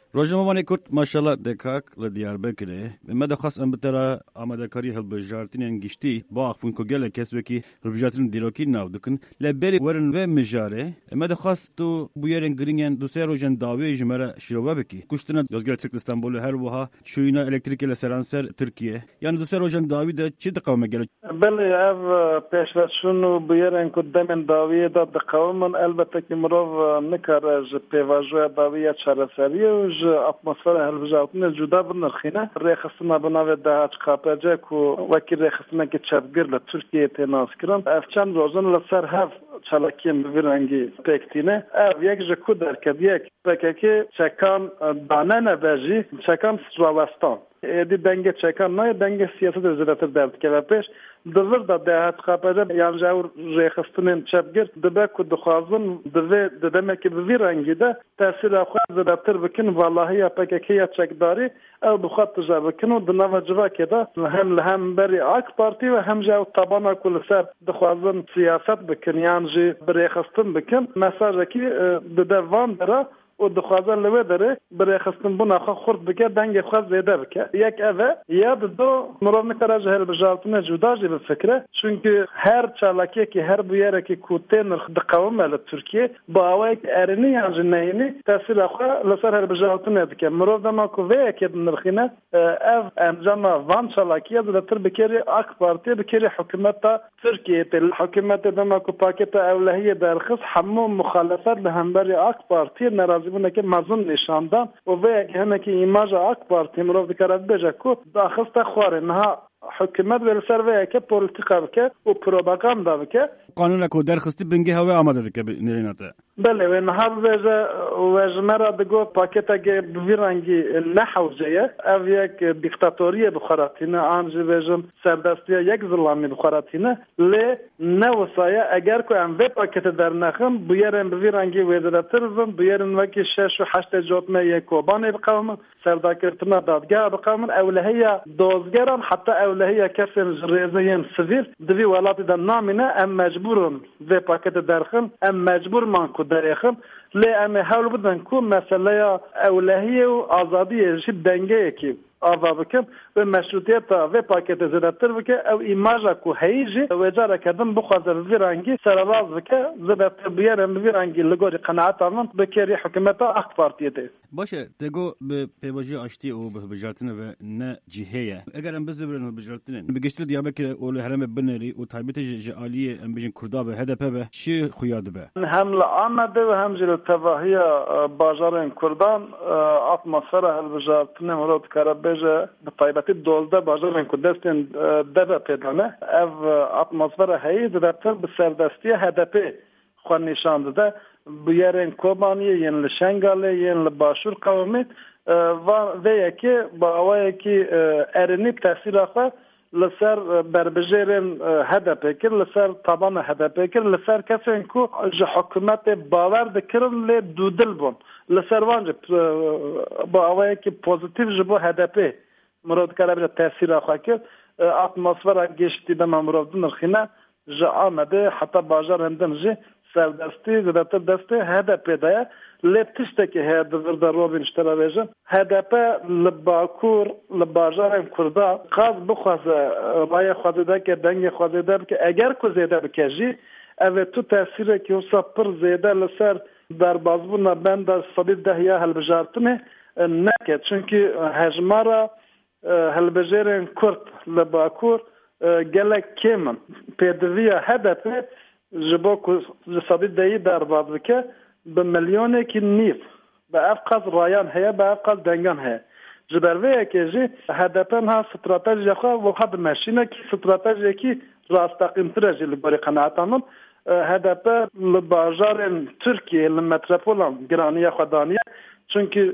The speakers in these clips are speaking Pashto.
روزنامه‌نگاری کرد ماشاءالله دکاک لدیاربکره مده خاص ام بتره آماده کاری هلبجارتین انگشتی با افون کوگل کسب کی هلبجارتین دیروکی ناو دکن لبری ورن و مجاره مده خاص تو بویرن گرینگن دو سه روزن داوی جمره شروع بکی کشتن یازگر ترک استانبول هر وها شوینا الکتریک لسرانسر ترکیه یعنی دو سه روزن داوی ده چی دقوم گله بله اف پیشرفشون بویرن کدام داوی ده دقوم البته که مرو نکاره ج پیواژو داوی چرسری اتمسفر هلبجارتین جدا بنرخینه رخصنا بناو ده قاپجه کو وکیل رخصنا که چبگر ل ترکیه تناس کرن افچان روزن لسر هف چالکیم بویرنگی پکتینه اف یک جکو در کدیک پککی چکان دانه نبجی چکان سراوستان ادی دنگ چکان نه دنگ سیاست زیادتر درد که پیش دور ده قاپجه یعنی جور رخصتن چبگر دبه کو دخوازن ددمه که بویرنگی ده تاثیر خود زیادتر بکن والله یا پککی یا چکداری او بخاط تجربه کنو دنوا جوا کده هم بری آک پارتی و هم جو طبعا کل سر دخوازن سیاست بکن یعنی جی برخستن بکن مساجه کی دوان داره و دخوازن لوه داره برخستن بنا خورد بکه دنگ خواست زیده بکه یک اوه یا دو مرام نکره جهر بجارتون جدا جی بفکره چونکه هر چالاکی که هر بیاره که کوته نرخ دقوام على ترکیه با اوه که ارنی یعنی جنینی تاثیر خواه لسر هر بجارتون بکه مرام دما کوه که نرخینه اف انجام وان چالاکیه دلتر بکری اک پارتی بکری حکومت ترکیه تل حکومت دما کو پاکت اولهیه درخص همو مخالفت لهمبری اک پارتی ناراضی بونه که مزون نشاندن و همه که ایماج اک پارتی مرو دکرد بجا کو داخست خواره نه حکومت ول سر که پولیتیکا بکه و پروپاگاندا بکه قانون کو درخستی بنگی هوا آماده دکه نریناته بله و نه و جمره دگو پاکت اگه بویرنگی نحوزه او یک دیکتاتوری بخاراتینه آنج وجم سردستی یک ظلامی بخاراتینه ل نوسایه اگر کو ام و پاکت در نخم بیارن بویرنگی وزارترزم بیارن وکی 6 و 8 جوتمه یکوبان بقوم سرداکرتنا دادگاه بقوم اولهیه دوزگران حتی اولهیه کسر رزین سویل دوی ولات در نامینه ام مجبورن و پاکت درخم ام مجبور من کو درخم لی ام حاول بدن کو مسئله اولهیه و آزادی جد دنگه کی آوا بکن و مشروطیت و پاکت زیادتر بکه او ایماجا کو هیجی و جاره کردن بخوازر ویرانگی سرواز بکه زیادتر بیارن ویرانگی لگوری قناعت آمن بکری حکومت اخت پارتیته باشه دگو به پیواژی آشتی او به بجارتنه و نه جهیه اگر ام بزبرن بجارتنه بگشتل دیابکر اول هرم بنری و تایبت جعالی ام بجن کردا به هدف به چی خویاد به هم لآمده و هم جل تواهی بازار کردان اتمسفر هلبجارتنه مراد کرد بجه به تایبتی 12 بازار کردستن دبه پیدانه او اتمسفر هایی زیادتر به سردستی هدف خواه نشان داده بیارن کوبانیه ین لشنگاله ین لباشور قومی و یکی با اوه یکی ارنی تاثیر آخه لسر بربجرن هدف کر لسر طبعا هدف کر لسر کسی انکو حکومت باور دکرن لی دودل بون لسر وانج با اوه یکی پوزیتیو جبو هدف مراد کرده تاثیر آخه کر اتمسفر گشتی به مراد نرخینه جا آمده حتی باجار هندن جی سردستی زیادتر دسته هدف پیدایه لبتشته که هدف در روبین اشترا بیجن هدف لباکور لباجار کرده قاز بخوازه رای خوازده که دنگ خوازده که اگر که زیده بکجی اوه تو تاثیره که اوسا پر زیده لسر در بازبون بند صدید دهیه هلبجارتنه نکد چونکه هجمارا هلبجارن کرد لباکور گلک کیمن پیدویه هدفه جبا کو صدید دهی در بازبکه به میلیونه که نیف به افقاز رایان هیا به افقاز دنگان هیا جبروه که جی هدفن ها استراتژی خواه و خد ماشینه که استراتژی که راستقیم ترجی لباری قناعتانم هدف لباجار ترکیه لمترپولان گرانیه خودانیه چونکه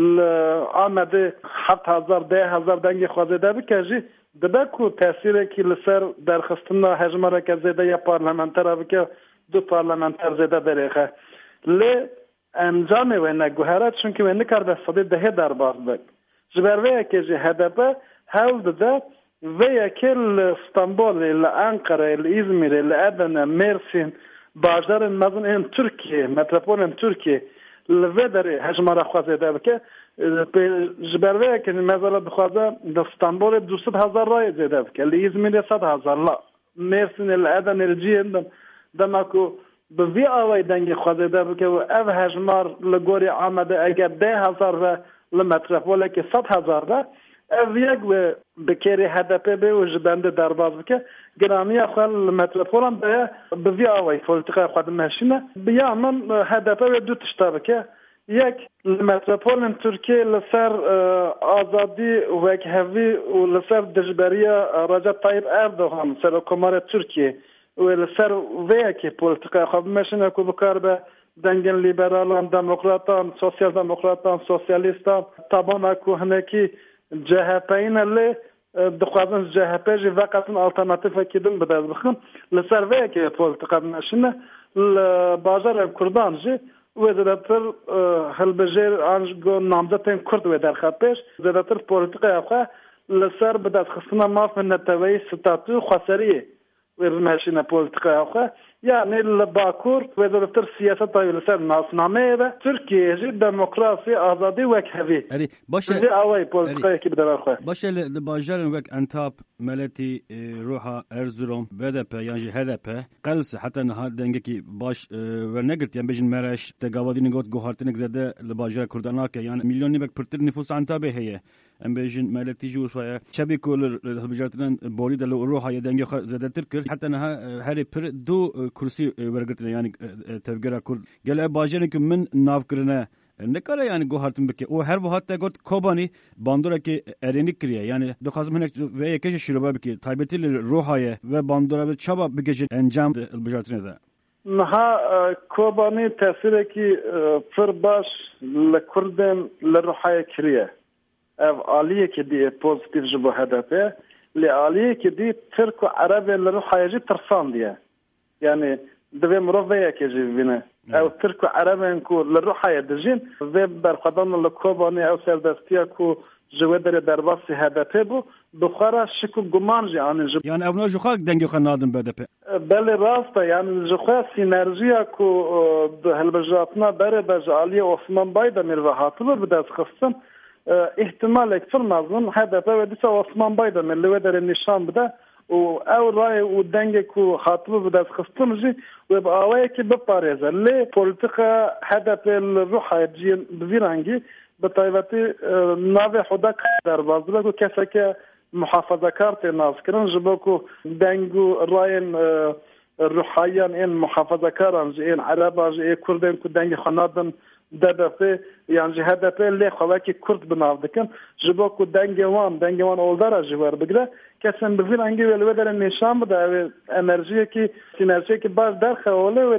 آمده 7,000 10,000 دنگ خوازده بکه جی دبه کو تاثیره که لسر درخستنا هجماره که زیده یا پارلمانتر بکه دو پارلمانتر زیده بریخه لی انجام و نگوهرات چونکه و نکرده صدید دهه در باز بک جبروه که جی هدفه حول داده و یکی لستانبول لانقره لازمیر لادن مرسین باجدار مزن این ترکیه متروپول ترکیه لوه داره هجماره خوازده بکه جبروه که مثلا بخواد در استانبول 200,000 رای زده که لیزمین 100,000 لا مرسین الادن الجیند دمکو به وی آوای دنگ خود ده که او هجمار لگوری آمده اگر 10,000 و لمترفوله که 100,000 ده او یک و بکری هدف به و جبنده درباز بکه گرامی خود لمترفولم به وی آوای پولیتیکای خود ماشینه بیا من هدف به دو تشتا بکه یک متروپولن ترکیه لسر آزادی و کهوی و لسر دجبریه رجب طیب اردوغان سر کمار ترکیه و لسر وی که پولیتیکای خواب مشینه که بکار به دنگن لیبرالان دموکراتان سوسیال دموکراتان سوسیالیستان طبعا که هنکی جهپین لی دخوازن جهپی جی وقتن آلترناتیف کدوم بده بخون لسر وی که پولیتیکای مشینه بازار کردان جی و زیادتر هلبجر آنجگو نامزدین کرد و در خطش زیادتر پولیتیکای آخه لسر به دست خستنا ماف نتوی ستاتو خسریه و ماشین پولیتیکای آخه یعنی لباکور و زیادتر سیاست های لسر ناسنامه و ترکیه جی دموکراسی آزادی و کهوی باشه آوای پولیتیکای که بدر آخه باشه لباجر وک انتاب ملتی روحا ارزروم BDP یعنی HDP قلس حتی نه دنگه کی باش ورنگرت یعنی بجن مرش تجاوزی نگوت گوهرتنک زده لباجر کردنا که یعنی میلیونی بک پرتر نفوس انتابه هیه ام بجن ملتی جو فیا شبی کل لباجرتن بولی دلو روحا دنگه زده ترکر حتی نه هری پر دو کرسی ورگرتن یعنی تفکر کرد گله باجر که من ناف کرنه نکاره یعنی گوهرتن بکه او هر وقت گفت کوبانی باندورا که ارینیک کریه یعنی دخوازم هنک و یکیش شروع بکه تایبتی روحای و باندورا به چابا بگیجن انجام البجارتنه ده نها کوبانی تاثیره که فر باش لکردن لروحای کریه او عالیه که دی پوزیتیو جبو هدفه لی عالیه که دی ترک و عربی لروحای جی ترسان دیه یعنی دوی مروفه که جی بینه او ترک و عربی که لروحای دجین و برخدان لکوبانی او سردستیه که جوه در باسی هدفه بو بخوره شکو گمان جی آنی جب یعنی اونا جوخاک دنگی خواه نادن BDP بله راسته یعنی جوخواه سینرژیه که هلبجاتنا بره بجالی عثمان باید میروه حاطبه بده از خستن احتمال اکتر مزمون هدفه و دیسا عثمان باید میروه در نشان بده و او رای و دنگی که حاطبه بده از خستن جی و با آوه که بپاریزه لی پولیتیقه هدف روحای جین بزیرانگی به طایبتی ناوی حدا در بازده که کسی که محافظه کارت ناز کرن جبا که دنگو راین روحایان این محافظه کاران جی این عربا جی این کردن که دنگ خانادن ددفه یعنی جی هدفه لی خواه که کرد بناو دکن جبا که دنگ وان اولدار جوار بگره کسان بزیر انگی ولوه در نشان بده انرژی که سینرژی که باز در خواله و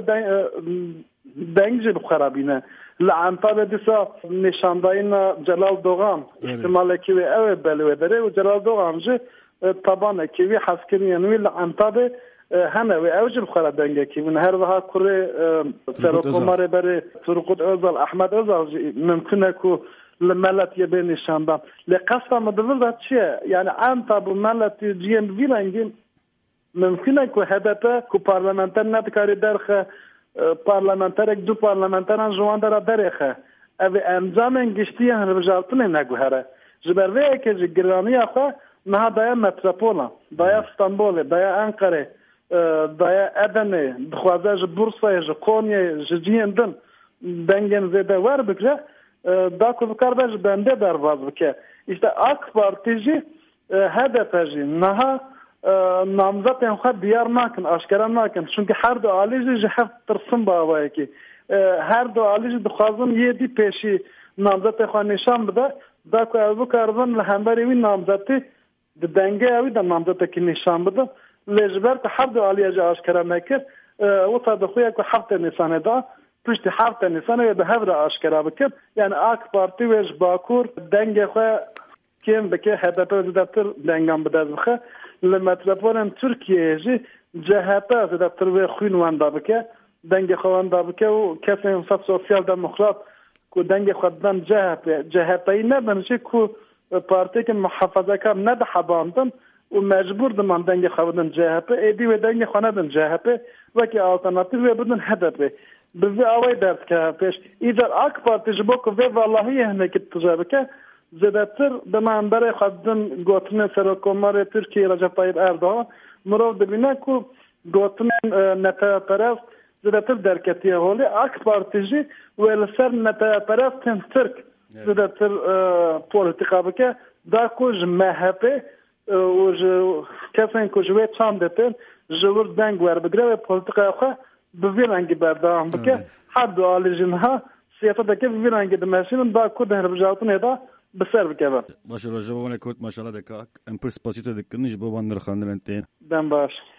دنگ جی بخرابینه لعنطابه دیسا نشانداین جلال دوغان احتمال کیوی اوه بلوه داره و جلال دوغان جی طبعا کیوی حسکرین ینوی لعنطابه همه و اوجه بخواه دنگه کیوی هر وها کره سرکوماره بره ترقود اوزال احمد اوزال ممکنه که لملت یه نشاندان لقصة مدرده چیه یعنی عنطاب ملت جین ویلنگین ممکنه که هدفه که پارلمانتر ندکاری درخه پارلمانتر دو پارلمانتران جوان داره درخه او انجام گشتی هنرجالتون نگوهره جبروه که گرانی آخه نه دایا متروپولا دایا استانبول دایا انقره دایا ادنه دخوازه بورسای کونیه جیندن دنگن زیده ور بکره دا که بکار باش بنده در باز بکه işte AK Parti jî HDP jî niha namzetên xwe diyar nakin, aşkera nakin. Çünkü her du alî jî ji hev tirsin bavayekî. Her du alî jî dixwazin yê dî pêşî namzetê xwe nîşan bide, da ku ev bikarbin li hemberî wî namzetê di dengê wî de namzetekî nîşan bidin. Lê ji ber ku her du alîye jî aşkera nekir, wisa dixuye ku heftê Nîsanê da piştî heftê Nîsanê bi hev re aşkera bikin. Yani AK Parti wê ji Bakur dengê xwe kêm bike HDP zêdetir dengan bide bixe. Li metropolên Tirkiyeyê jî CHP zêdetir wê xwîn wan da bike, dengê xwe wan da bike û kesên wisa sosyal demokrat ku dengê xwe didin CHP'yî nebin jî ku partiyekî muhafazekar nedihebandin û mecbûr diman dengê xwe bidin CHP, êdî wê dengê xwe nedin CHP, wekî alternatîv wê bidin HDP. bizi avay dert ki peş. İder AK Parti jibok ve vallahi yehmekit tuzabike zedetir demen bere xaddın gotine serokomare Türkiye Recep Tayyip Erdoğan murav dibine ku gotine neteperest zedetir derketiye holi AK Partici ve ser neteperestin Türk zedetir politika bike da kuj MHP kesin kuj ve çam depin jivur deng ver bigre ve politika yapka bir rengi berdağım bike haddu alijinha siyasetdeki bir rengi demesinin da ku derbijatın eda بسر بكذا. باشه راجع به من کورت ماشاءالله دکاک امپرس پاسیتو دکنیش با باندر خاندن انتین. دم باش.